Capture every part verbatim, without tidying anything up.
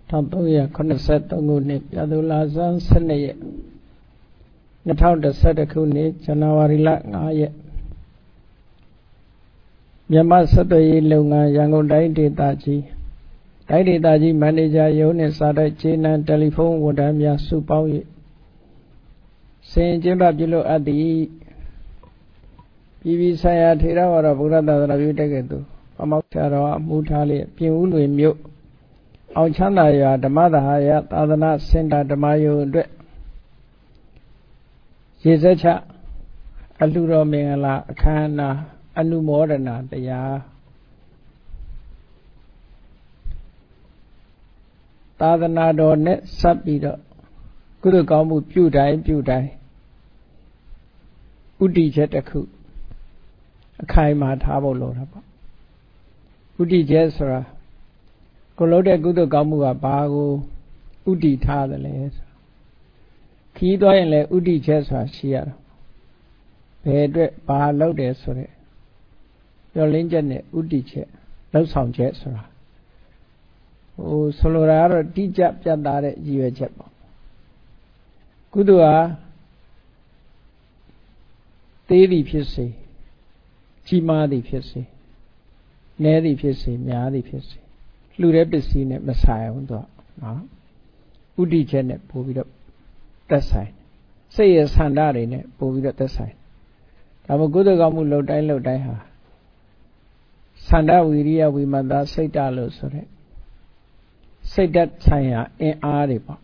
Thằng tôi à con được xét tôi ngủ nếp ya tôi là sáng sinh này nó thao được xét được khu nếp cho nó vào lại ngã vậy nhưng mà xét tôi lâu ngày yang còn đấy đi ta chi đấy đi ta chi manager yếu nên sao đấy trên anh telephone của đám ya su bao vậy xin chế bạp chế lộ ở đi bì bì sai à thì ra vào đó bữa đó là biểu cái đó mà móc ra đó mua thà liền phiên uống người miêu ông chán này à đam mê đại à ta đã sinh ra đam mê yêu đấy chỉ sẽ cha anh lưu rồi mình là khăn à anh lưu mỏ rồi nè thì à ta đã đó nè sắp bị đó cứ được có một biểu đại biểu đại ưu tiên chết được khu khai mà thả bao lâu rồi ưu tiên chết rồi cô lâu đấy cứ được có một cái ba cô ưu tiên thả được đấy khi đó anh lại ưu tiên chết rồi xia rồi về đấy ba lâu đấy rồi rồi lên trên này ưu tiên chết lâu xong chết rồi ô solo ra rồi đi chậm chậm đã đấy gì vậy chậm cứ được à tế đi phía sau chi ma đi phía sau né đi phía sau mía đi phía sau lưu đấy bị xí này mà sai không đó đó ưu tiên chết này bố bị đó tất sai xây ở sàn đá đấy này bố bị đó tất sai đó mà cứ được có một lâu day lâu day hả sàn đá viriya vimanda xây đá lâu rồi đấy xây đất sai à em á đấy bảo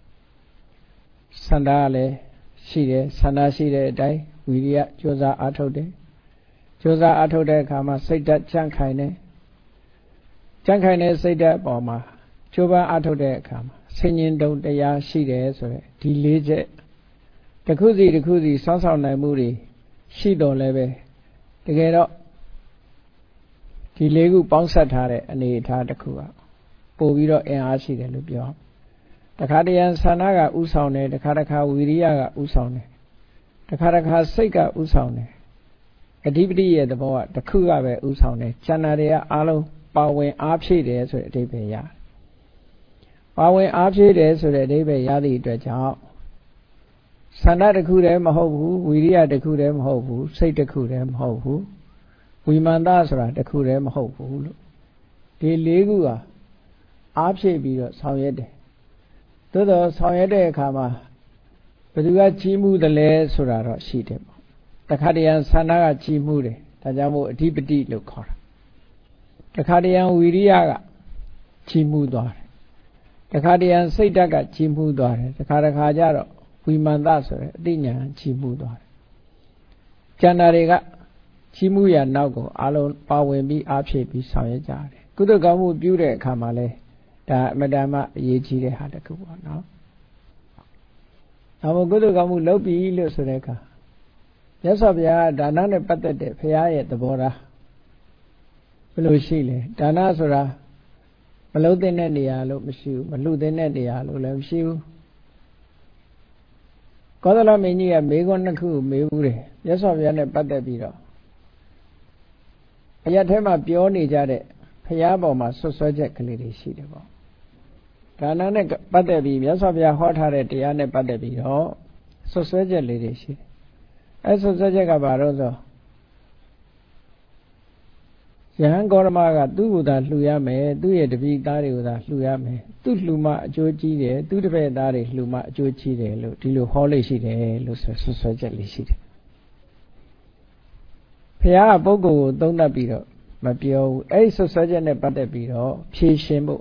sàn đá này xí đấy sàn đá xí đấy đấy viriya cho ra át hậu đấy cho ra át hậu đấy cả mà xây đất chẳng khai này chẳng khai này xây đất bảo mà cho ba át hậu đấy cả mà sinh nhiên đâu đấy ya xí đấy rồi đi lấy chết đặc khu gì đặc khu gì sáng sáng này mua đi xí đồ này về thì cái đó thì lấy cái bóng sắt thà đấy anh ấy thà đặc khu à bố bị đó em á xí đấy lúc đó đặc khá đi ăn sáng naga u sầu này đặc khá đặc khá viriya ga u sầu này đặc khá đặc khá xây cả u sầu này cái đi đi vậy đó bảo đặc khu ga về u sầu này chân này à alo bảo vệ áp chế đấy rồi đấy về ya bảo vệ áp chế đấy rồi đấy về ya đi để cho sanh đặc khu đấy mà hậu vũ viriya đặc khu đấy mà hậu vũ xây đặc khu đấy mà hậu vũ vimanda rồi đặc khu đấy mà hậu vũ luôn đi lấy cái à áp chế bị rồi sao vậy đấy tôi đó sao vậy đấy cả mà bây giờ chỉ mua được lẽ rồi đó xí đấy mà đặc khá đi ăn sanh đặc chỉ mua đấy ta cho mua đi bê đi lúc khó đặc khá đi ăn viriya ga chỉ mua đó đặc khá đi ăn xây đặc ga chỉ mua đó đặc khá đặc khá ra đó vimanda rồi đi nhà chỉ mua đó chân này ga chỉ mua ya nào có alo bảo vệ bị áp chế bị sao vậy cha đấy cứ được có mua biểu đấy cả mà lấy đã mà đã mà gì chỉ để hạt được cái bọn nó à mà cứ được có mua lâu bị lâu rồi đấy cả nhất là bây giờ đà nẵng này bắt được phải ai vậy đó ra bây giờ xíเลยđà nẵng rồi ra mà lâu tên này đi à lâu mới xíu mà lâu tên này đi à lâu lại xíu có đó là mình như là mấy con nó cứ mấy u đấy nhất là bây giờ này bắt được bị đó bây giờ thế mà biểu này ra đấy phải ai bảo mà số số chết cái này xí đấy bảo đà nẵng này bắt được bị nhất là bây giờ họ thà đấy thì anh này bắt được bị đó số số chết cái này xí ấy số số chết cái bảo rồi rồi Yang korma ga tu ko da hlu ya me tu ye tabi ta de ko da hlu ya me tu hlu ma a chou chi de tu tabe ta de hlu ma a chou chi de lo di lo ho lai shi de lo so so so chat lai shi de Phayaပုဂ္ဂိုလ်ကိုသုံးသပ်ပြီးတော့မပြောဘူးအဲ့ဆွဆွဲချက်နဲ့ပတ်သက်ပြီးတော့ဖြေရှင်းဖို့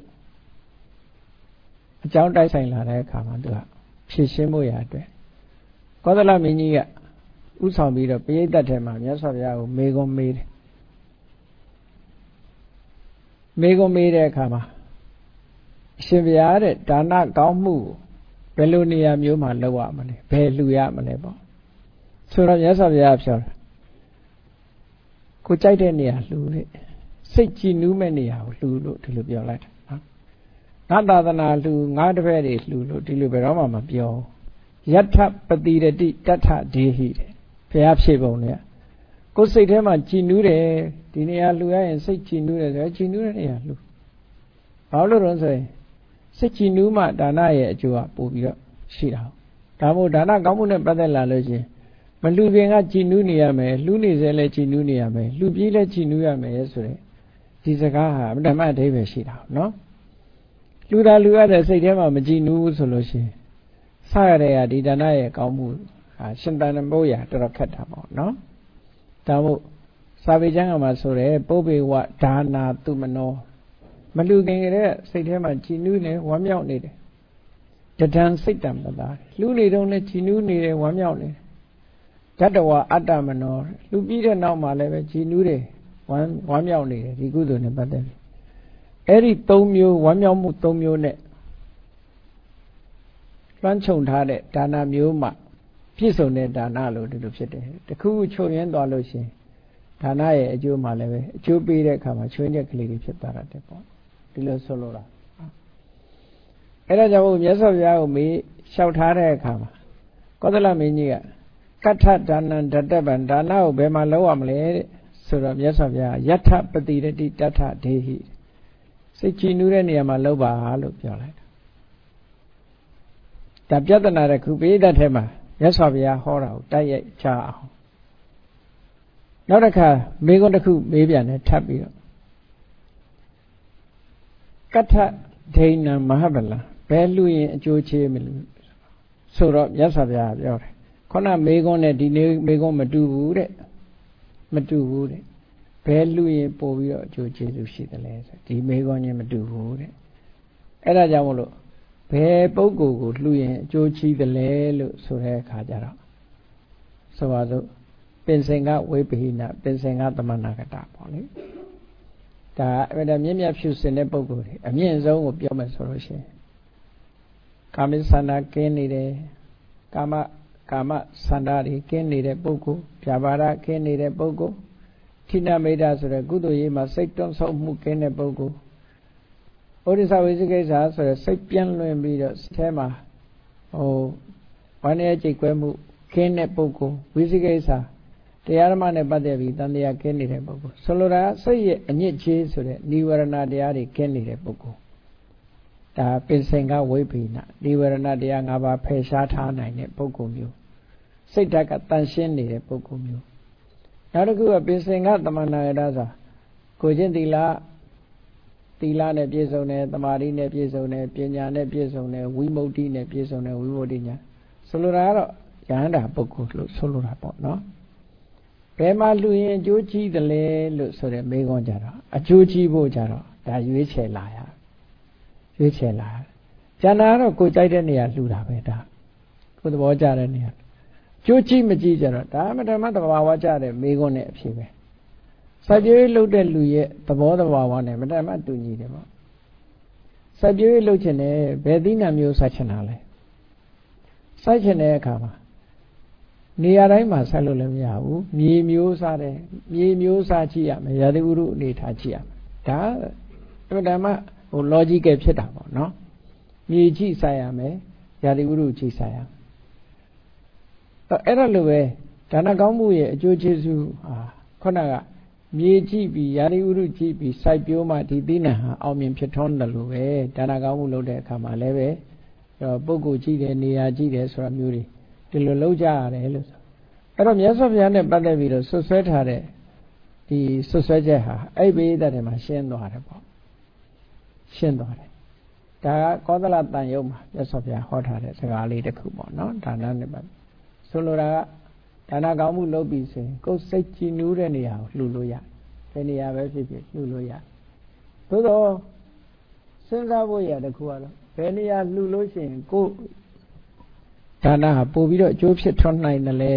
အကြောင်းတိုက်ဆိုင်လာတဲ့အခါမှာသူကဖြေရှင်းဖို့ရအတွက်ကောသလမင်းကြီးကဥဆောင်ပြီးတော့ပရိသတ်ထဲမှာမြတ်စွာဘုရားကိုမေခွန်းမေးတယ်မေခွန်းမေးတဲ့အခါမှာအရှင်ဘုရားတဲ့ဒါနကောင်းမှုဘယ်လိုနေရာမျိုးမှာလုပ်ရမလဲဘယ်လှူရမလဲပေါ့ဆိုတော့မြတ်စွာဘုရားပြောတယ်ကိုကြိုက်တဲ့နေရာလှူလေစိတ်ကြည်နူးမဲ့နေရာကိုလှူလို့ဒီလိုပြောလိုက်တာနော်ငါသာသနာလှူငါတပည့်တွေလှူလို့ဒီလိုဘယ်တော့မှမပြောယထပတိရတိတထဒေဟိတဲ့ဘုရားဖြေပုံနဲ့ကိုယ်စိတ်ထဲမှာကြည်နူးတယ်ဒီနေရာလှူရရင်စိတ်ကြည်နူးတယ်ဆိုတော့ကြည်နူးတဲ့နေရာလှူဘာလို့လဲဆိုရင်စိတ်ကြည်နူးမှဒါနရဲ့အကျိုးကပို့ပြီးတော့ရှိတာဒါမို့ဒါနကောင်းမှုနဲ့ပတ်သက်လာလို့ရှိရင်မလှူခင်ကကြည်နူးနေရမယ်လှူနေစေလဲကြည်နူးနေရမယ်လှူပြီးလဲကြည်နူးရမယ်ဆိုတဲ့ဒီစကားဟာအမှန်တမ်းအဓိပ္ပာယ်ရှိတာနော်လှူတာလှူရတဲ့စိတ်ထဲမှာမကြည်နူးဘူးဆိုလို့ရှိရင်စရတဲ့ကဒီဒါနရဲ့ကောင်းမှုဟာရှင်တန်ဖို့ရတော်တော်ခက်တာပေါ့နော်ဒါမို့စာပေကျမ်းကမှာဆိုတယ်ပုပ္ပေဝဒါနာသူမနောမလှူခင်ကလေးစိတ်ထဲမှာကြည်နူးနေဝမ်းမြောက်နေတယ်တဒံစိတ်တံပတာလှူနေတော့လည်းကြည်နူးနေတယ်ဝမ်းမြောက်နေတယ်ဓတ္တဝအတ္တမနောလှူပြီးတဲ့နောက်မှာလည်းပဲကြည်နူးတယ်ဝမ်းဝမ်းမြောက်နေတယ်ဒီကုသိုလ်နဲ့ပတ်သက်ပြီးအဲ့ဒီသုံးမျိုးဝမ်းမြောက်မှုသုံးမျိုးနဲ့လွှမ်းခြုံထားတဲ့ဒါနမျိုးမှပြည့်စုံတဲ့ဒါနလို့ဒီလိုဖြစ်တယ်တခုခုချုပ်ရင်းသွားလို့ရှိရင်ဒါနရဲ့အကျိုးမှလည်းပဲအကျိုးပေးတဲ့အခါမှာချွေးချက်ကလေးတွေဖြစ်သွားတယ်ပေါ့ဒီလိုဆိုလိုတာအဲ့ဒါကြောင့်မြတ်စွာဘုရားကိုမေးလျှောက်ထားတဲ့အခါမှာကောသလမင်းကြီးကကထဒါနံဓတ္တဗံဒါနကိုဘယ်မှာလုပ်ရမလဲတဲ့ဆိုတော့မြတ်စွာဘုရားယထပတိရတိတထဒေဟိစိတ်ကြည်နူးတဲ့နေရာမှာလုပ်ပါလို့ပြောလိုက်တာဒါပြဿနာတစ်ခုပိဋကတ်ထဲမှာမြတ်စွာဘုရားဟောတာကိုတိုက်ရိုက်ချအောင်နောက်တစ်ခါမေးခွန်းတစ်ခုမေးပြန်တယ်ထပ်ပြီးတော့ကထဒိဏံမဟာဗလံဘယ်လူရင်အကျိုးချေးမလို့ဆိုတော့မြတ်စွာဘုရားပြောတယ်ခုနမေးခွန်းနဲ့ဒီနေ့မေးခွန်းမတူဘူးတဲ့မတူဘူးတဲ့ဘယ်လူရင်ပို့ပြီးတော့အကျိုးကျေးဇူးရှိတယ်လဲဆိုဒီမေးခွန်းချင်းမတူဘူးတဲ့အဲ့ဒါကြောင့်မလို့ဘယ်ပုဂ္ဂိုလ်ကိုလှူရင်အကျိုးချီးတယ်လဲလို့ဆိုတဲ့အခါကျတော့ဆိုပါစို့ပင်စင်ကဝိပဟိနပင်စင်ကသမဏဂတပေါ့လေဒါအဲ့ဒါမြင့်မြတ်ဖြူစင်တဲ့ပုဂ္ဂိုလ်တွေအမြင့်ဆုံးကိုပြောမယ်ဆိုလို့ရှိရင်ကာမိသန္တာကင်းနေတယ်ကာမကာမသန္တာတွေကင်းနေတဲ့ပုဂ္ဂိုလ်ဗျာပါဒကင်းနေတဲ့ပုဂ္ဂိုလ်ထိနမိတ်တာဆိုတဲ့ကုသိုလ်ရေးမှာစိတ်တွန်းဆုပ်မှုကင်းတဲ့ပုဂ္ဂိုလ်ဩရိသဝိသိကိစ္စဆိုတဲ့စိတ်ပြန့်လွင်ပြီးတော့အဲမှာဟိုဝမ်းရဲ့ကြိတ်ကွဲမှုကင်းတဲ့ပုဂ္ဂိုလ်ဝိသိကိစ္စတရားဓမ္မနဲ့ပတ်သက်ပြီးတန်တရားကင်းနေတဲ့ပုဂ္ဂိုလ်ဆိုလိုတာစိတ်ရဲ့အညစ်အကြေးဆိုတဲ့နိဝရဏတရားတွေကင်းနေတဲ့ပုဂ္ဂိုလ်ဒါပင်စင်ကဝိပိနနိဝရဏတရား၅ပါးဖယ်ရှားထားနိုင်တဲ့ပုဂ္ဂိုလ်မျိုးစိတ်ဓာတ်ကတန်ရှင်းနေတဲ့ပုဂ္ဂိုလ်မျိုးနောက်တစ်ခုကပင်စင်ကသမဏဂတဆိုကိုချင်းသီလသီလနဲ့ပြည့်စုံတယ်သမာဓိနဲ့ပြည့်စုံတယ်ပညာနဲ့ပြည့်စုံတယ်ဝိမု ക്തി နဲ့ပြည့်စုံတယ်ဝိမု ക്തി ညာဆိုလိုတာကတော့ယဟန္တာပုဂ္ဂိုလ်လို့ဆိုလိုတာပေါ့နော်ဘယ်မှာလှူရင်အကျိုးကြီးတယ်လဲလို့ဆိုတဲ့မေးခွန်းကြတော့အကျိုးကြီးဖို့ကြတော့ဒါရွေးချယ်လာရရွေးချယ်လာကျန်တာတော့ကိုကြိုက်တဲ့နေရာလှူတာပဲဒါကိုသဘောကျတဲ့နေရာကျိုးကြီးမကြီးကြတော့ဒါမှဓမ္မတဘာဝကြတဲ့မေးခွန်းနဲ့အဖြစ်ပဲစိုက်ပျိုးရေးလုပ်တဲ့လူရဲ့သဘောတဘာဝနဲ့မတတ်မှတူညီတယ်ပေါ့စိုက်ပျိုးရေးလုပ်ချင်တယ်ဘယ်သီးနှံမျိုးစိုက်ချင်တာလဲစိုက်ချင်တဲ့အခါမှာနေရာတိုင်းမှာစိုက်လို့လည်းမရဘူးမြေမျိုးစားတယ်မြေမျိုးစားကြည့်ရမယ်ရာသီဥတုအနေထားကြည့်ရမယ်ဒါအဲ့ဒါမှဟို logical ဖြစ်တာပေါ့နော်မြေကြည့်စိုက်ရမယ်ရာသီဥတုကြည့်စိုက်ရမယ်အဲ့ဒါလိုပဲဒါနကောင်းမှုရဲ့အကျိုးကျေးဇူးဟာခုနကမြေကြည့်ပြီးရာသီဥတုကြည့်ပြီးစိုက်ပျိုးမှဒီသီးနှံဟာအောင်မြင်ဖြစ်ထွန်းတယ်လို့ပဲဒါနကောင်းမှုလုပ်တဲ့အခါမှာလည်းပဲပုဂ္ဂိုလ်ကြည့်တယ်နေရာကြည့်တယ်ဆိုတာမျိုးတွေဒီလိုလုပ်ကြရတယ်လို့ဆိုအဲ့တော့မြတ်စွာဘုရားနဲ့ပတ်သက်ပြီးတော့ဆွဆွဲထားတဲ့ဒီဆွဆွဲချက်ဟာအဲ့ဘိဓာတ်ထဲမှာရှင်းသွားတယ်ပေါ့ရှင်းသွားတယ်ဒါကကောသလတန်ယုံမှာမြတ်စွာဘုရားဟောထားတဲ့စကားလေးတစ်ခုပေါ့နော်ဒါနနဲ့ပတ်ဆိုလိုတာကဒါနကောင်းမှုလုပ်ပြီးဆိုရင်ကိုယ်စိတ်ကြည်နူးတဲ့နေရာကိုလှူလို့ရဘယ်နေရာပဲဖြစ်ဖြစ်လှူလို့ရသို့တော့စဉ်းစားဖို့ရတဲ့ခုကတော့ဘယ်နေရာလှူလို့ရှိရင်ကိုယ်ဒါနဟာပို့ပြီးတော့အကျိုးဖြစ်ထွန်းနိုင်တယ်လေ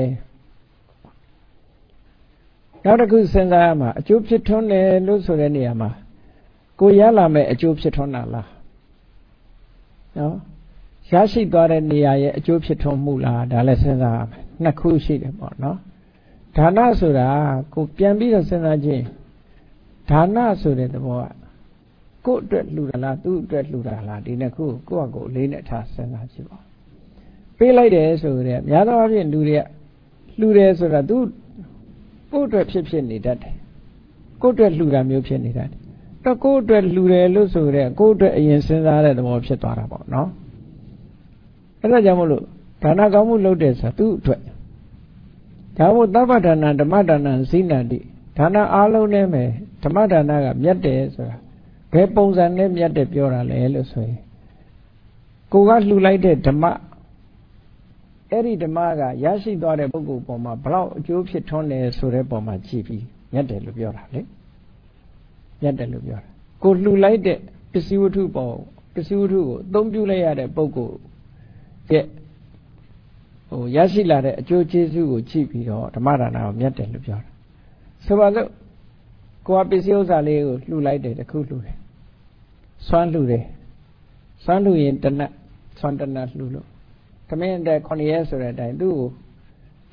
နောက်တစ်ခုစဉ်းစားရမှာအကျိုးဖြစ်ထွန်းတယ်လို့ဆိုတဲ့နေရာမှာကိုရလာမဲ့အကျိုးဖြစ်ထွန်းတာလားနော်ရရှိသွားတဲ့နေရာရဲ့အကျိုးဖြစ်ထွန်းမှုလားဒါလည်းစဉ်းစားရမယ်နှစ်ခုရှိတယ်ပေါ့နော်ဒါနဆိုတာကိုပြန်ပြီးတော့စဉ်းစားခြင်းဒါနဆိုတဲ့သဘောကကိုယ့်အတွက်လှူတာလားသူ့အတွက်လှူတာလားဒီနှစ်ခုကိုယ့်ဟာကိုယ်အလေးနဲ့ထားစဉ်းစားကြည့်ပါပေးလိုက်တယ်ဆိုတဲ့များသောအားဖြင့်လူတွေကလှူတယ်ဆိုတာသူကိုယ့်အတွက်ဖြစ်ဖြစ်နေတတ်တယ်ကိုယ့်အတွက်လှူတာမျိုးဖြစ်နေတတ်တယ်တော့ကိုယ့်အတွက်လှူတယ်လို့ဆိုတဲ့ကိုယ့်အတွက်အရင်စဉ်းစားတဲ့သဘောဖြစ်သွားတာပေါ့နော်အဲ့ဒါကြောင့်မလို့ဒါနကောင်းမှုလုပ်တယ်ဆိုတာသူ့အတွက်ဒါမို့သဗ္ဗဒါနဓမ္မဒါနဇိနတိဒါနအားလုံးနဲ့ပဲဓမ္မဒါနကမြတ်တယ်ဆိုတာဘယ်ပုံစံနဲ့မြတ်တယ်ပြောတာလဲလို့ဆိုရင်ကိုကလှူလိုက်တဲ့ဓမ္မအဲ့ဒီဓမ္မကရရှိသွားတဲ့ပုဂ္ဂိုလ်ပေါ်မှာဘလောက်အကျိုးဖြစ်ထွန်းတယ်ဆိုတဲ့ပုံမှာကြည့်ပြီးမြတ်တယ်လို့ပြောတာလေမြတ်တယ်လို့ပြောတာကိုလှူလိုက်တဲ့ပစ္စည်းဝတ္ထုပေါ်ပစ္စည်းဝတ္ထုကိုအသုံးပြုလိုက်ရတဲ့ပုဂ္ဂိုလ်ရဲ့ဟိုရရှိလာတဲ့အကျိုးကျေးဇူးကိုကြည့်ပြီးတော့ဓမ္မဒါနကိုမြတ်တယ်လို့ပြောတာဆိုပါစို့ကိုကပစ္စည်းဥစ္စာလေးကိုလှူလိုက်တယ်တခုလှူတယ်စွမ်းလှူတယ်စွမ်းလှူရင်တနတ်စွမ်းတနတ်လှူလို့သမင်းတဲ့ခုနှစ်ရက်ဆိုတဲ့အတိုင်းသူ့ကိုဒီ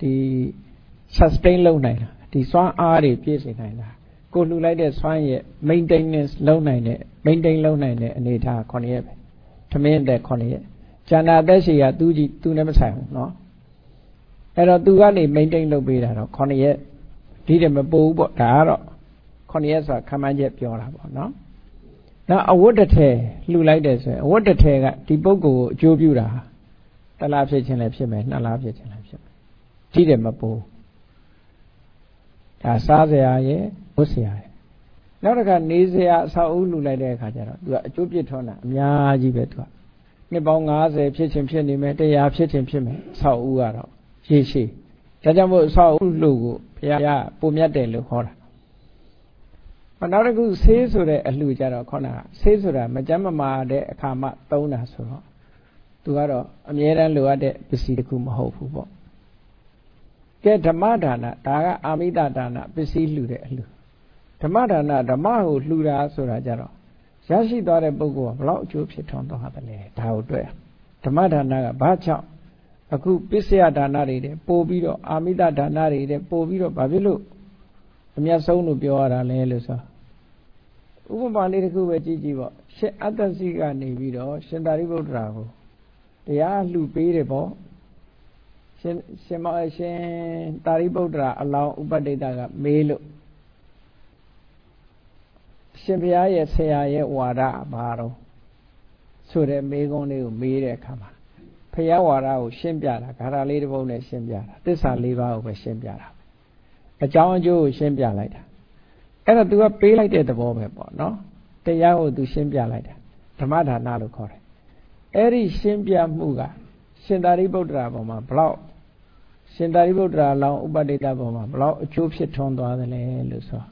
sustain လုပ်နိုင်တာဒီစွမ်းအားတွေပြည့်စုံနိုင်တာကိုလှူလိုက်တဲ့စွမ်းရဲ့ maintenance လုပ်နိုင်တဲ့ maintain လုပ်နိုင်တဲ့အနေထားခုနှစ်ရက်ပဲသမင်းတဲ့ခုနှစ်ရက်ကျန်တာအသက်ရှည်ကသူကြီးသူနဲ့မဆိုင်ဘူးเนาะအဲ့တော့သူကနေ maintain လုပ်ပေးတာတော့ခုနှစ်ရက်ဒီတည်းမပိုဘူးပေါ့ဒါကတော့ခုနှစ်ရက်ဆိုတာခမှန်းချက်ပြောတာပေါ့เนาะနောက်အဝတ်တစ်ထည်လှူလိုက်တယ်ဆိုရင်အဝတ်တစ်ထည်ကဒီပုဂ္ဂိုလ်ကိုအကျိုးပြုတာတစ်လားဖြစ်ခြင်းလည်းဖြစ်မယ်နှစ်လားဖြစ်ခြင်းလည်းဖြစ်မယ်ဒီတည်းမပိုးဒါစားစရာရဲ့ဝတ်စရာရဲ့နောက်တစ်ခါနေစရာအဆောက်အဦလှူလိုက်တဲ့အခါကျတော့သူကအကျိုးပြည့်ထွန်းတာအများကြီးပဲသူကနှစ်ပေါင်း၅၀ဖြစ်ခြင်းဖြစ်နေမယ်တရားဖြစ်ခြင်းဖြစ်မယ်အဆောက်အဦကတော့ရှည်ရှည်ဒါကြောင့်မို့အဆောက်အဦလှူကိုဘုရားပုံမြတ်တယ်လို့ခေါ်တာနောက်တစ်ခုဆေးဆိုတဲ့အလှူကြတော့ခေါင်းကဆေးဆိုတာမကြမ်းမမာတဲ့အခါမှသုံးတာဆိုတော့သူကတော့အမြဲတမ်းလိုအပ်တဲ့ပစ္စည်းတစ်ခုမဟုတ်ဘူးပေါ့ကဲဓမ္မဒါနဒါကအာမိတဒါနပစ္စည်းလှူတဲ့အလှူဓမ္မဒါနဓမ္မကိုလှူတာဆိုတာကြတော့ရရှိသွားတဲ့ပုဂ္ဂိုလ်ကဘလောက်အကျိုးဖြစ်ထွန်းသွားတယ်လဲဒါကိုတွေ့ဓမ္မဒါနကဘာကြောင့်အခုပစ္စယဒါနတွေတဲ့ပို့ပြီးတော့အာမိတဒါနတွေတဲ့ပို့ပြီးတော့ဘာဖြစ်လို့အမျက်ဆုံးလို့ပြောရတာလဲလို့ဆိုဥပမာလေးတစ်ခုပဲကြည့်ကြည့်ပေါ့ရှင်အတ္တစီကနေပြီးတော့ရှင်သာရိပုတ္တရာကိုတရားလှူပေးတယ်ပေါ့ရှင်ရှင်မရှင်သာရိပုတ္တရာအလောင်းဥပဒိတကမေးလို့ရှင်ဘုရားရဲ့ဆရာရဲ့ဝါဒဘာတော့ဆိုတဲ့မေးခွန်းလေးကိုမေးတဲ့အခါမှာဘုရားဝါဒကိုရှင်းပြတာဂါထာလေးတစ်ပုဒ်နဲ့ရှင်းပြတာသစ္စာလေးပါးကိုပဲရှင်းပြတာအကြောင်းအကျိုးကိုရှင်းပြလိုက်တာအဲ့တော့ तू ကပေးလိုက်တဲ့သဘောပဲပေါ့နော်တရားကို तू ရှင်းပြလိုက်တာဓမ္မဒါနလို့ခေါ်တယ်အဲ့ဒီရှင်းပြမှုကရှင်သာရိပုတ္တရာပေါ်မှာဘလောက်ရှင်သာရိပုတ္တရာလောင်းဥပဒိတပေါ်မှာဘလောက်အကျိုးဖြစ်ထွန်းသွားသလဲလို့ဆို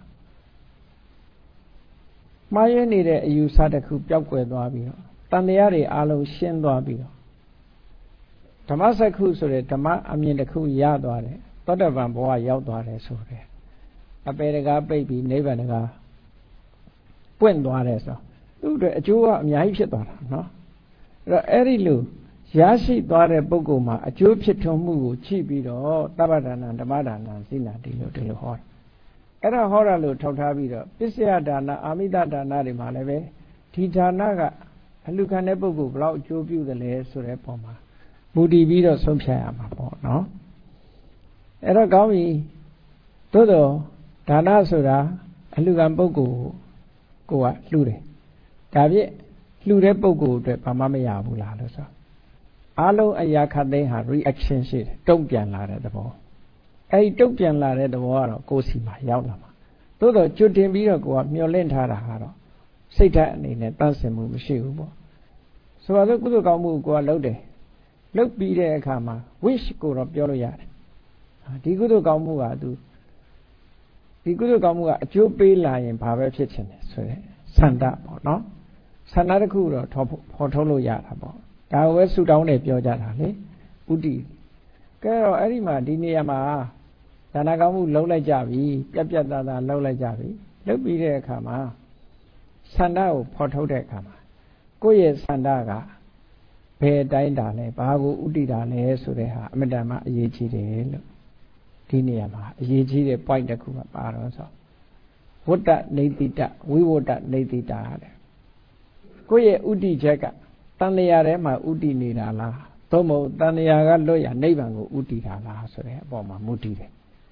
မှားရနေတဲ့အယူဆတစ်ခုပျောက်ကွယ်သွားပြီးတော့တန်တရားတွေအလုံးရှင်းသွားပြီးတော့ဓမ္မစက္ခုဆိုတဲ့ဓမ္မအမြင်တစ်ခုရသွားတယ်သောတပန်ဘဝရောက်သွားတယ်ဆိုတယ်အပေတကားပိတ်ပြီးနိဗ္ဗာန်တကားပွင့်သွားတယ်ဆိုသူ့အတွက်အကျိုးကအများကြီးဖြစ်သွားတာနော်အဲ့တော့အဲ့ဒီလိုရရှိသွားတဲ့ပုဂ္ဂိုလ်မှာအကျိုးဖြစ်ထွန်းမှုကိုကြည့်ပြီးတော့သဗ္ဗဒါနဓမ္မဒါနဇိနာတိလို့ဒီလိုဟောတယ်အဲ့ဒါဟောတာလို့ထောက်ထားပြီးတော့ပစ္စယဒါနအာမိတဒါနတွေမှာလည်းပဲဒီဒါနကအလှခံတဲ့ပုဂ္ဂိုလ်ဘလောက်အကျိုးပြုတယ်လဲဆိုတဲ့ပုံမှာမူတည်ပြီးတော့ဆုံးဖြတ်ရမှာပေါ့နော်အဲ့တော့ကောင်းပြီသို့တော့ဒါနဆိုတာအလှခံပုဂ္ဂိုလ်ကိုကလှူတယ်ဒါဖြင့်လှူတဲ့ပုဂ္ဂိုလ်အတွက်ဘာမှမရဘူးလားလို့ဆိုအားလုံးအရာခတ်သိမ်းဟာ reaction ရှိတယ်တုံ့ပြန်လာတဲ့သဘောအဲဒီတုံ့ပြန်လာတဲ့သဘောကတော့ကိုယ်စီမှာရောက်လာမှာသို့တော့ကျွတ်တင်ပြီးတော့ကိုကမျောလင့်ထားတာကတော့စိတ်ဓာတ်အနေနဲ့တန့်စင်မှုမရှိဘူးပေါ့ဆိုတော့ကုသိုလ်ကောင်းမှုကိုကလုပ်တယ်လုပ်ပြီးတဲ့အခါမှာ wish ကိုတော့ပြောလို့ရတယ်ဒီကုသိုလ်ကောင်းမှုကသူဒီကုသိုလ်ကောင်းမှုကအကျိုးပေးလာရင်ဘာပဲဖြစ်ချင်တယ်ဆိုတဲ့ဆန္ဒပေါ့နော်ဆန္ဒတစ်ခုတော့ဖော်ထုတ်လို့ရတာပေါ့ဒါကိုပဲဆူတောင်းတယ်ပြောကြတာလေဥတီကဲတော့အဲ့ဒီမှာဒီနေရာမှာဒါနကောင်းမှုလုံးလိုက်ကြပြီပြက်ပြက်သားသားလုံးလိုက်ကြပြီလုပ်ပြီးတဲ့အခါမှာဆန္ဒကိုဖော်ထုတ်တဲ့အခါမှာကိုယ့်ရဲ့ဆန္ဒကဘယ်တိုင်းတာလဲဘာကိုဥတီတာလဲဆိုတဲ့ဟာအမတန်မှအရေးကြီးတယ်လို့ဒီနေရာမှာအရေးကြီးတဲ့ point တစ်ခုကပါတော့ဆိုဝတ္တနေတိတဝိဝတ္တနေတိတာတဲ့ကိုယ့်ရဲ့ဥတီချက်ကတန်လျာထဲမှာဥတီနေတာလားသို့မဟုတ်တန်လျာကလွတ်ရနိဗ္ဗာန်ကိုဥတီတာလားဆိုတဲ့အပေါ်မှာမူတည်တယ်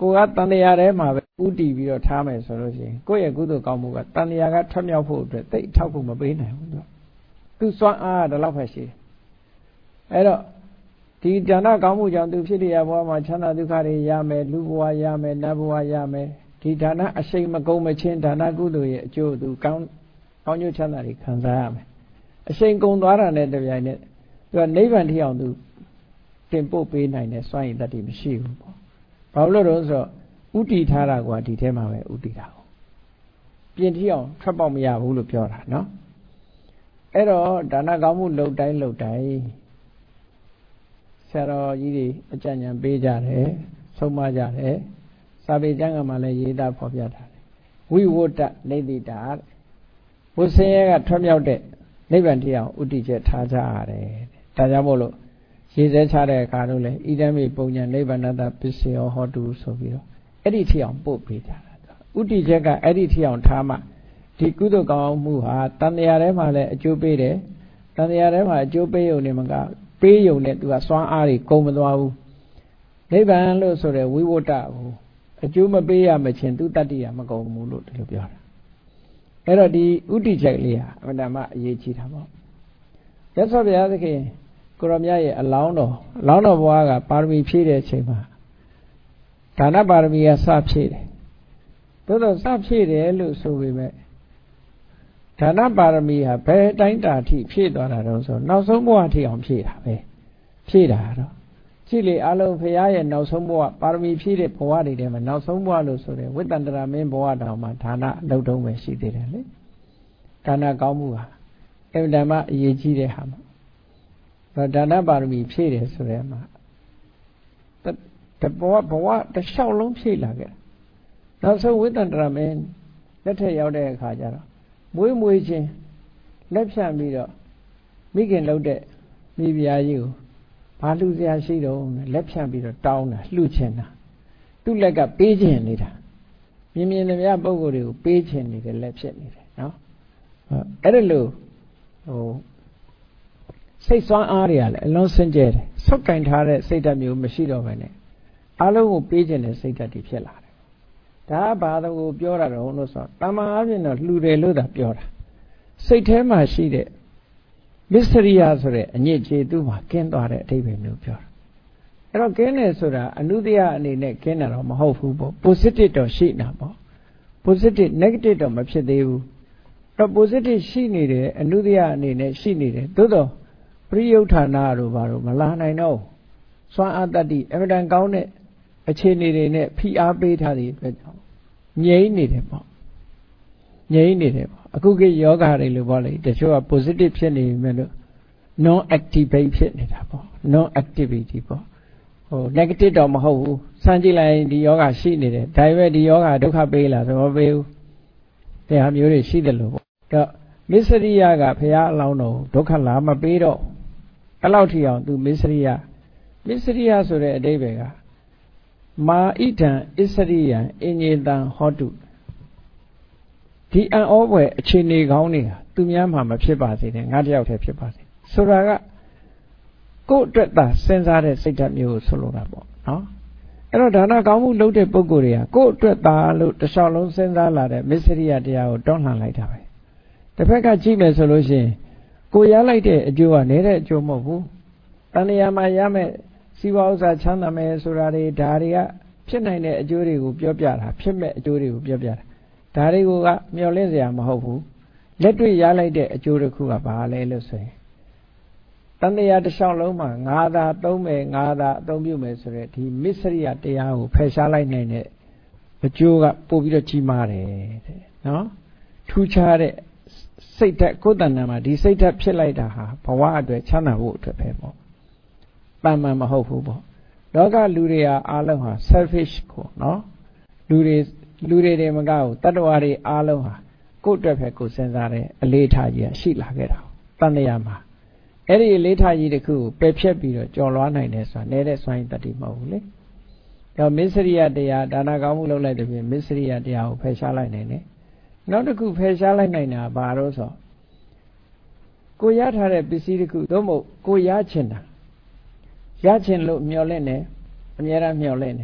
ကိုကတန်တရားထဲမှာပဲဥတည်ပြီးတော့ထားမယ်ဆိုလို့ရှိရင်ကိုယ့်ရဲ့ကုသိုလ်ကောင်းမှုကတန်တရားကထွက်မြောက်ဖို့အတွက်သိအထောက်ကူမပေးနိုင်ဘူးသူသူစွမ်းအားကဒီလောက်ပဲရှိတယ်အဲ့တော့ဒီဒါနကောင်းမှုကြောင့်သူဖြစ်တရားဘဝမှာချမ်းသာဒုက္ခတွေရမယ်လူဘဝရမယ်နတ်ဘဝရမယ်ဒီဒါနအရှိန်မကုန်မချင်းဒါနကုသိုလ်ရဲ့အကျိုးသူကောင်းကောင်းကျိုးချမ်းသာတွေခံစားရမယ်အရှိန်ကုန်သွားတာနဲ့တပြိုင်နက်သူကနိဗ္ဗာန်ထိအောင်သူတင်ပို့ပေးနိုင်တဲ့စွမ်းရည်တတ်တည်မရှိဘူးပေါ့ဘာလို့လဲဆိုတော့ဥတည်ထားတာကွာဒီထဲမှာပဲဥတည်တာကိုပြင်ထိအောင်ထွက်ပေါက်မရဘူးလို့ပြောတာနော်အဲ့တော့ဒါနကောင်းမှုလှုပ်တိုင်းလှုပ်တိုင်းဆရာတော်ကြီးတွေအကြံဉာဏ်ပေးကြတယ်ဆုံးမကြတယ်စာပေကျမ်းကမှလည်းရေးသားဖော်ပြထားတယ်ဝိဝတ္တနေတိတာဝိဆင်းရဲကထွက်မြောက်တဲ့နိဗ္ဗာန်တရားဥတည်ချက်ထားကြရတယ်ဒါကြောင့်မို့လို့ရေးစဲချတဲ့အခါတို့လည်းဣဒံမိပုံညာနိဗ္ဗာန်တပစ္စယောဟောတုဆိုပြီးတော့အဲ့ဒီထီအောင်ပို့ပေးကြတာဥတည်ချက်ကအဲ့ဒီထီအောင်ထားမှဒီကုသိုလ်ကောင်းမှုဟာတန်တရားထဲမှာလည်းအကျိုးပေးတယ်တန်တရားထဲမှာအကျိုးပေးရုံနဲ့မကပေးရုံနဲ့သူကစွမ်းအားတွေကုန်မသွားဘူးနိဗ္ဗာန်လို့ဆိုတဲ့ဝိဝတ္တကိုအကျိုးမပေးရမချင်းသူတတ္တိယမကုန်ဘူးလို့ဒီလိုပြောတာအဲ့တော့ဒီဥတည်ချက်လေးဟာအမှန်တမ်းအရေးကြီးတာပေါ့ရသော်ဗျာသခင်ကိုရမြရဲ့အလောင်းတော်အလောင်းတော်ဘွားကပါရမီဖြည့်တဲ့အချိန်မှာဒါနပါရမီကစဖြည့်တယ်သို့တော့စဖြည့်တယ်လို့ဆိုပေမဲ့ဒါနပါရမီဟာဘယ်တိုင်းတာထိဖြည့်သွားတာတော့ဆိုနောက်ဆုံးဘဝထိအောင်ဖြည့်တာပဲဖြည့်တာတော့ကြည့်လေအလုံးဖရာရဲ့နောက်ဆုံးဘဝပါရမီဖြည့်တဲ့ဘဝတွေထဲမှာနောက်ဆုံးဘဝလို့ဆိုတဲ့ဝိတ္တန္တရာမင်းဘဝတောင်မှဒါနအလုပ်တုံးပဲရှိသေးတယ်လေဒါနကောင်းမှုဟာအမှန်တမ်းအရေးကြီးတဲ့ဟာမှာဒါနပါရမီဖြည့်တယ်ဆိုတဲ့မှာတဘဝဘဝတစ်လျှောက်လုံးဖြည့်လာခဲ့နောက်ဆုံးဝိတ္တန္တရာမင်းလက်ထက်ရောက်တဲ့အခါကျတော့မွေးမွေးချင်းလက်ဖြန့်ပြီးတော့မိခင်လှုပ်တဲ့မိဖုရားကြီးကိုဘာလှူစရာရှိတော့လက်ဖြန့်ပြီးတော့တောင်းတာလှူချင်တာသူ့လက်ကပေးချင်နေတာမြင်မြင်များပုံကိုယ်တွေကိုပေးချင်နေတဲ့လက်ဖြစ်နေတယ်နော်အဲ့ဒါလို့ဟိုစိတ်ဆွမ်းအားတွေကလည်းအလုံးစင်ကြဲတယ်ဆုတ်ကင်ထားတဲ့စိတ်ဓာတ်မျိုးမရှိတော့ဘဲနဲ့အလုံးကိုပေးခြင်းတဲ့စိတ်ဓာတ်တွေဖြစ်လာတယ်ဒါကဘာလို့ကိုပြောတာတော့လို့ဆိုတော့တမန်အားဖြင့်တော့လှူတယ်လို့သာပြောတာစိတ်ထဲမှာရှိတဲ့မစ္စရိယဆိုတဲ့အညစ်အကြေးသူ့မှာကင်းသွားတဲ့အဓိပ္ပာယ်မျိုးပြောတာအဲ့တော့ကင်းတယ်ဆိုတာအနုတ္တယအနေနဲ့ကင်းတာတော့မဟုတ်ဘူးပေါ့ positive တော့ရှိနေတာပေါ့ positive negative တော့မဖြစ်သေးဘူးအဲ့တော့ positive ရှိနေတယ်အနုတ္တယအနေနဲ့ရှိနေတယ်သို့တော့ပရိယုဌာနာတို့ဘာလို့မလာနိုင်တော့စွမ်းအားတတ္တိအမြဲတမ်းကောင်းတဲ့အခြေအနေတွေနဲ့ဖိအားပေးထားတဲ့အတွက်ကြောင့်ငြိမ့်နေတယ်ပေါ့ငြိမ့်နေတယ်ပေါ့အခုကယောဂတွေလို့ပေါ့လေတချို့က positive ဖြစ်နေပြီလို့ non activate ဖြစ်နေတာပေါ့ non activity ပေါ့ဟို negative တော့မဟုတ်ဘူးစမ်းကြည့်လိုက်ဒီယောဂရှိနေတယ်ဒါပေမဲ့ဒီယောဂဒုက္ခပေးလားဆိုတော့ပေးဘူးတရားမျိုးတွေရှိတယ်လို့ပေါ့တော့မစ္စရိယကဘုရားအလောင်းတော်ဒုက္ခလာမပေးတော့အဲ့လောက်ထိအောင်သူမစ္စရိယမစ္စရိယဆိုတဲ့အဓိပ္ပာယ်ကမာဣဒံအစ္စရိယံအင်ညေတံဟောတုဒီအံဩဘွယ်အခြေအနေကောင်းတွေဟာသူများမှာမဖြစ်ပါစေနဲ့ငါတယောက်တည်းဖြစ်ပါစေဆိုတာကကိုယ့်အတွက်သာစဉ်းစားတဲ့စိတ်ဓာတ်မျိုးကိုဆိုလိုတာပေါ့နော်အဲ့တော့ဒါနကောင်းမှုလုပ်တဲ့ပုဂ္ဂိုလ်တွေကကိုယ့်အတွက်သာလို့တစ်လျှောက်လုံးစဉ်းစားလာတဲ့မစ္စရိယတရားကိုတွန်းလှန်လိုက်တာပဲတစ်ဖက်ကကြည့်မယ်ဆိုလို့ရှိရင်ကိုရလိုက်တဲ့အကျိုးကလည်းတဲ့အကျိုးမဟုတ်ဘူးတဏှာမှာရမယ်စီးပွားဥစ္စာချမ်းသာမယ်ဆိုတာတွေဒါတွေကဖြစ်နိုင်တဲ့အကျိုးတွေကိုပြောပြတာဖြစ်မဲ့အကျိုးတွေကိုပြောပြတာဒါတွေကိုကမျှော်လင့်စရာမဟုတ်ဘူးလက်တွေ့ရလိုက်တဲ့အကျိုးတစ်ခုကဘာလဲလို့ဆိုရင်တဏှာတစ်လျှောက်လုံးမှာငါးသာသုံးမယ်ငါးသာအသုံးပြုမယ်ဆိုတဲ့ဒီမစ္စရိယတရားကိုဖယ်ရှားလိုက်နိုင်တဲ့အကျိုးကပို့ပြီးတော့ကြီးမားတယ်တဲ့နော်ထူးခြားတဲ့စိတ်ဓာတ်ကိုယ်တဏ္ဍာမှာဒီစိတ်ဓာတ်ဖြစ်လိုက်တာဟာဘဝအတွက်ချမ်းသာဖို့အတွက်ပဲပေါ့တန်မှန်မဟုတ်ဘူးပေါ့လောကလူတွေဟာအားလုံးဟာ selfish ကိုနော်လူတွေလူတွေတွေမကဘူးတတ္တဝါတွေအားလုံးဟာကိုယ့်အတွက်ပဲကိုယ်စဉ်းစားတဲ့အလေးထားကြီးရှိလာခဲ့တာတန်တရားမှာအဲ့ဒီအလေးထားကြီးတစ်ခုကိုပယ်ဖြတ်ပြီးတော့ကြော်လွှားနိုင်တယ်ဆိုတာနဲ့တဲ့စွမ်းရည်တတိမဟုတ်ဘူးလေဒါမစ္စရိယတရားဒါနကောင်းမှုလုပ်လိုက်တဲ့ပြင်မစ္စရိယတရားကိုဖယ်ရှားလိုက်နိုင်တယ်နောက်တစ်ခုဖယ်ရှားလိုက်နိုင်တာဘာလို့ဆိုကိုရထားတဲ့ပစ္စည်းတစ်ခုသို့မဟုတ်ကိုရချင်တာရချင်လို့မျှော်လင့်တယ်အများအားမျှော်လင့်တယ်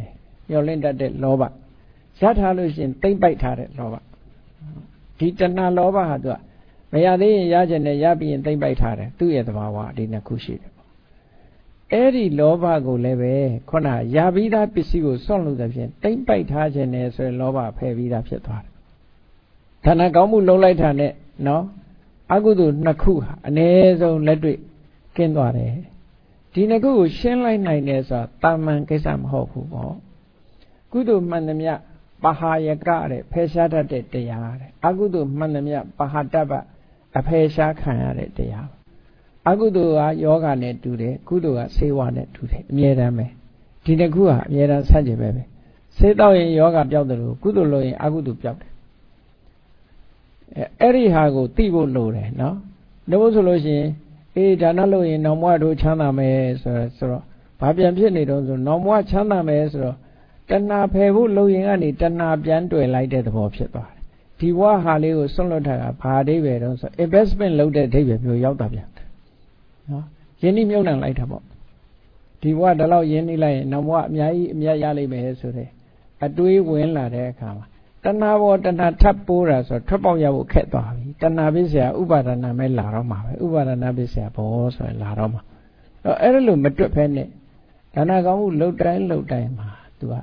မျောလင့်တတ်တဲ့လောဘရထားလို့ရှိရင်သိမ့်ပိုက်ထားတဲ့လောဘဒီတဏှာလောဘဟာသူကမရသေးရင်ရကျင်တယ်ရပြီးရင်သိမ့်ပိုက်ထားတယ်သူ့ရဲ့သဘာဝဒီနှစ်ခုရှိတယ်ပေါ့အဲ့ဒီလောဘကိုလည်းပဲခုနရပြီးသားပစ္စည်းကိုစွန့်လို့တဲ့ဖြင့်သိမ့်ပိုက်ထားခြင်းနဲ့ဆိုရင်လောဘဖယ်ပြီးသားဖြစ်သွားတယ်ဌာနကောင်းမှုလုံးလိုက်တာနဲ့နော်အကုသိုလ်နှစ်ခုဟာအ ਨੇ ဆုံးလက်တွေ့ကင်းသွားတယ်ဒီနှစ်ခုကိုရှင်းလိုက်နိုင်တယ်ဆိုတာတာမန်ကိစ္စမဟုတ်ဘူးပေါ့ကုသိုလ်မှန်သမျှပဟာယကတဲ့ဖယ်ရှားတတ်တဲ့တရားတဲ့အကုသိုလ်မှန်သမျှပဟာတပ္ပအဖယ်ရှားခံရတဲ့တရားအကုသိုလ်ကယောဂနဲ့တူတယ်ကုသိုလ်ကဆေးဝါးနဲ့တူတယ်အမြဲတမ်းပဲဒီနှစ်ခုဟာအမြဲတမ်းဆန့်ကျင်ပဲပဲဆေးတောက်ရင်ယောဂပျောက်တယ်လို့ကုသိုလ်လုပ်ရင်အကုသိုလ်ပျောက်တယ်အဲ့ဒီဟာကိုသိဖို့လိုတယ်နော်လို့ဆိုလို့ရှိရင်အေးဒါနလုပ်ရင်နောင်ဘဝတို့ချမ်းသာမယ်ဆိုတော့ဆိုတော့ဘာပြန်ဖြစ်နေတော့ဆိုနောင်ဘဝချမ်းသာမယ်ဆိုတော့တဏှာဖယ်ဖို့လုပ်ရင်ကနေတဏှာပြန်တွေ့လိုက်တဲ့သဘောဖြစ်သွားတယ်ဒီဘဝဟာလေးကိုစွန့်လွတ်ထားတာဘာအဓိပ္ပာယ်တော့ဆို investment လုပ်တဲ့အဓိပ္ပာယ်မျိုးရောက်တာပြန်နော်ယင်းနှိမြုပ်နှံလိုက်တာပေါ့ဒီဘဝဒါလောက်ယင်းနှိလိုက်ရင်နောင်ဘဝအများကြီးအမြတ်ရလိမ့်မယ်ဆိုတဲ့အတွေးဝင်လာတဲ့အခါမှာတဏှာဘောတဏှာထပ်ပိုးတာဆိုထွက်ပေါက်ရဖို့ခက်သွားပြီတဏှာပစ္စယဥပါဒနာမဲ့လာတော့မှာပဲဥပါဒနာပစ္စယဘောဆိုရင်လာတော့မှာအဲ့ဒါလို့မတွက်ဖဲနဲ့ဒါနကောင်းမှုလှုပ်တိုင်းလှုပ်တိုင်းမှာသူက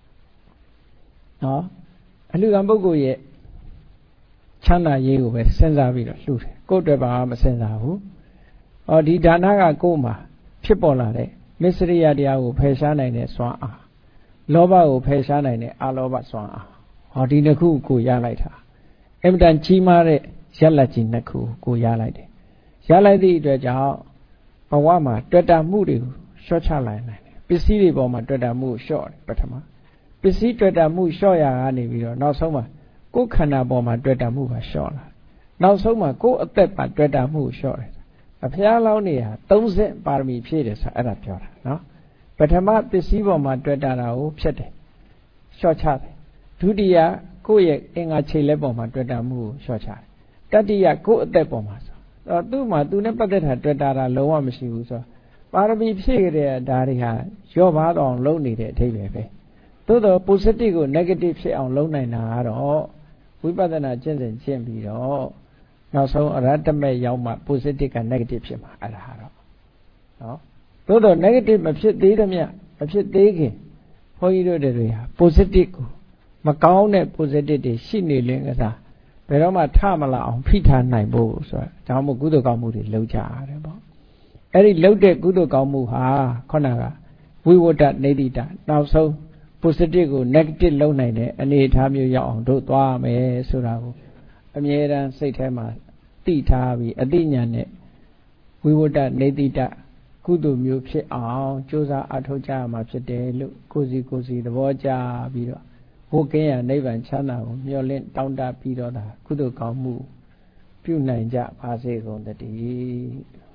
နော်အလှူခံပုဂ္ဂိုလ်ရဲ့ချမ်းသာရေးကိုပဲစဉ်းစားပြီးတော့လှူတယ်ကိုယ့်အတွက်ပါမစဉ်းစားဘူး။အော်ဒီဒါနကကိုယ်မှာဖြစ်ပေါ်လာတဲ့မစ္စရိယတရားကိုဖယ်ရှားနိုင်တဲ့စွမ်းအားလောဘကိုဖယ်ရှားနိုင်တဲ့အာလောဘစွမ်းအားဟောဒီနှစ်ခုကိုရလိုက်တာအင်မတန်ကြီးမားတဲ့ရက်လက်ကြီးနှစ်ခုကိုရလိုက်တယ်ရလိုက်သည့်အတွက်ကြောင့်ဘဝမှာတွေ့တာမှုတွေကိုလျှော့ချလိုက်နိုင်တယ်ပစ္စည်းတွေပေါ်မှာတွေ့တာမှုကိုလျှော့တယ်ပထမပစ္စည်းတွေ့တာမှုလျှော့ရကနေပြီးတော့နောက်ဆုံးမှာကိုယ်ခန္ဓာပေါ်မှာတွေ့တာမှုပါလျှော့လာနောက်ဆုံးမှာကိုယ်အသက်ပါတွေ့တာမှုကိုလျှော့တယ်အဖျားလောင်းနေဟာသုံးဆင့်ပါရမီဖြည့်တယ်ဆိုအဲ့ဒါပြောတာနော်ပထမပစ္စည်းပေါ်မှာတွေ့တာကိုဖြတ်တယ်လျှော့ချတယ်ဒုတိယကိုယ့်ရဲ့အင်္ဂါခြေလက်ပေါ်မှာတွေ့တာမှုကိုလျှော့ချတယ်တတိယကိုယ့်အသက်ပေါ်မှာဆိုတော့သူ့မှာသူနဲ့ပတ်သက်တာတွေ့တာတာလုံးဝမရှိဘူးဆိုတော့ပါရမီဖြည့်ကြတဲ့ဒါတွေဟာရော့ပါတော့လုံးနေတဲ့အထိပ္ပယ်ပဲသို့တော့ positive ကို negative ဖြစ်အောင်လုံးနိုင်တာကတော့ဝိပဿနာကျင့်စဉ်ကျင့်ပြီးတော့နောက်ဆုံးအရဟတမေရောက်မှ positive က negative ဖြစ်မှာအဲ့ဒါတော့နော်သို့တော့ negative မဖြစ်သေးသမျှမဖြစ်သေးခင်ဘုန်းကြီးတို့တွေဟာ positive ကိုမကောင်းတဲ့ positive တွေရှိနေလင်းကစားဘယ်တော့မှထမလာအောင်ဖိထားနိုင်ဖို့ဆိုတာဒါမှမဟုတ်ကုသိုလ်ကောင်းမှုတွေလုပ်ကြရတယ်ပေါ့အဲ့ဒီလုပ်တဲ့ကုသိုလ်ကောင်းမှုဟာခုနကဝိဝတ္တနေတိတနောက်ဆုံး positive ကို negative လုပ်နိုင်တဲ့အနေအထားမျိုးရောက်အောင်တို့သွားမယ်ဆိုတာကိုအမြဲတမ်းစိတ်ထဲမှာသိထားပြီးအသိဉာဏ်နဲ့ဝိဝတ္တနေတိတကုသိုလ်မျိုးဖြစ်အောင်ကြိုးစားအထောက်ကြရမှာဖြစ်တယ်လို့ကိုယ်စီကိုယ်စီသဘောကျပြီးတော့ဘုကင်းရနိဗ္ဗာန်ချမ်းသာကိုမျှော်လင့်တောင်းတပြီးတော့တာကုသိုလ်ကောင်းမှုပြုနိုင်ကြပါစေကုန်တည်း